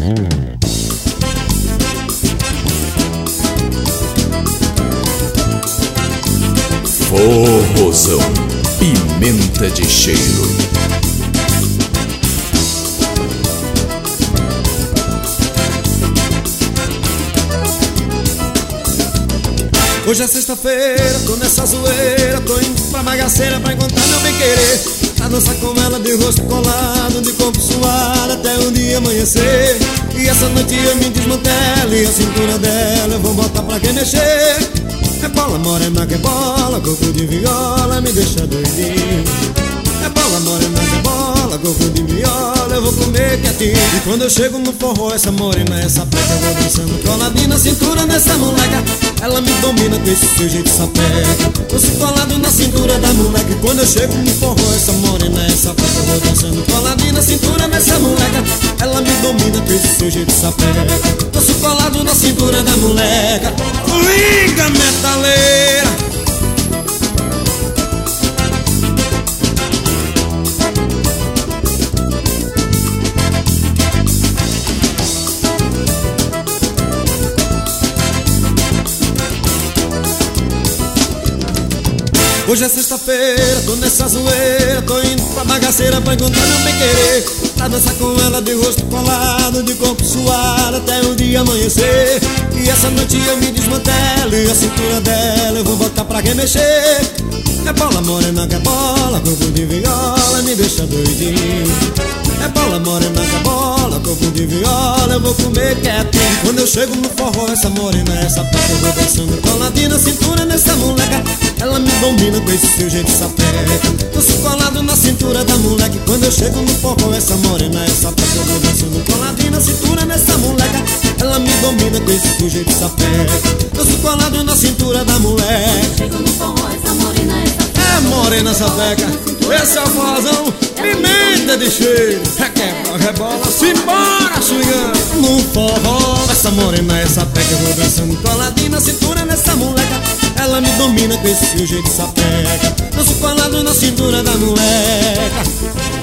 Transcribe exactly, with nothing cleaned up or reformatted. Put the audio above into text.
Forrozão, pimenta de cheiro. Hoje é sexta-feira, tô nessa zoeira, tô indo pra bagaceira pra encontrar meu bem-querer. Pra dançar com ela de rosto colado, de corpo suado até o dia amanhecer. E essa noite eu me desmantelo e a cintura dela eu vou botar pra quem mexer. É bola morena que é bola, corpo de viola me deixa doidinho. É bola morena que é bola, corpo de viola eu vou comer quietinho. E quando eu chego no forró, essa morena, essa preta, eu vou dançando coladinho na cintura dessa moleca. Ela me domina com esse seu jeito sapeca. Tô se colado na cintura da moleca. E quando eu chego no forró, essa morena, essa preta, eu vou dançando coladinho na cintura dessa moleca. Ela me domina com esse seu jeito sapeca. Tô se colado na cintura da moleca. Liga, metaleira. Hoje é sexta-feira, tô nessa zoeira, tô indo pra bagaceira pra encontrar meu bem-querer. Pra dançar com ela de rosto colado, de corpo suado até o dia amanhecer. E essa noite eu me desmantelo e a cintura dela eu vou botar pra quem mexer. É bola morena que é bola, corpo de viola me deixa doidinho. É bola morena que é bola, corpo de viola eu vou comer quietinho. Quando eu chego no forró, essa morena, essa preta, eu vou dançando coladinho na cintura nessa moleca. Ela me domina com esse seu jeito sapeca. Tô se colado na cintura da moleque. Quando eu chego no forró, essa morena, essa preta, eu vou dançando coladinho na cintura nessa moleca. Ela me domina com esse seu jeito sapeca. Tô se colado na cintura da moleque. Chego no forró, essa morena, essa preta. É morena sapeca, esse é o forrozão, pimenta de cheiro. Requebra, rebola, simbora swingando. No forró, essa morena, essa peca, eu vou dançando coladinho na cintura nessa moleca. Ela me domina com esse seu jeito sapeca. Danço colado na cintura da moleca.